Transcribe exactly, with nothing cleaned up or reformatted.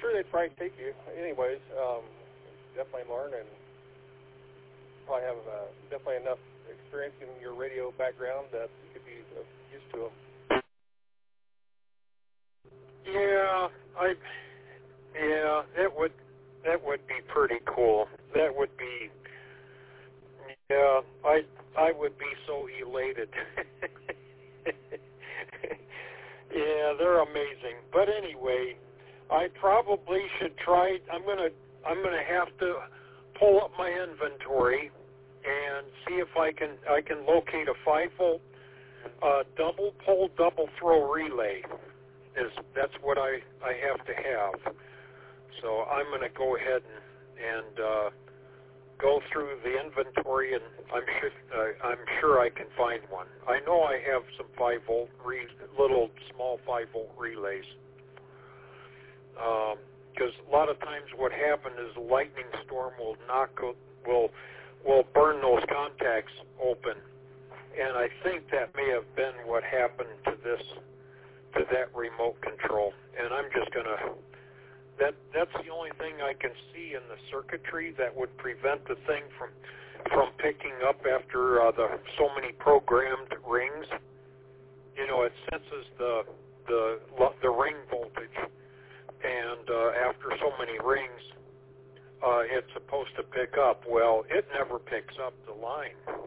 sure they'd probably take you. Anyways, um, definitely learn and probably have uh, definitely enough experience in your radio background that you could be uh, used to them. Yeah, I. Yeah, that would that would be pretty cool. That would be. Yeah, I I would be so elated. Yeah, they're amazing. But anyway, I probably should try. I'm gonna I'm gonna have to pull up my inventory and see if I can I can locate a five volt uh, double pole double throw relay. Is that's what I I have to have. So I'm going to go ahead and, and uh, go through the inventory, and I'm sure uh, I'm sure I can find one. I know I have some five volt re- little small five volt relays. Because um, a lot of times what happens is a lightning storm will knock will will burn those contacts open, and I think that may have been what happened to this to that remote control. And I'm just going to. That that's the only thing I can see in the circuitry that would prevent the thing from from picking up after uh, the so many programmed rings. You know, it senses the the the ring voltage, and uh, after so many rings, uh, it's supposed to pick up. Well, it never picks up the line.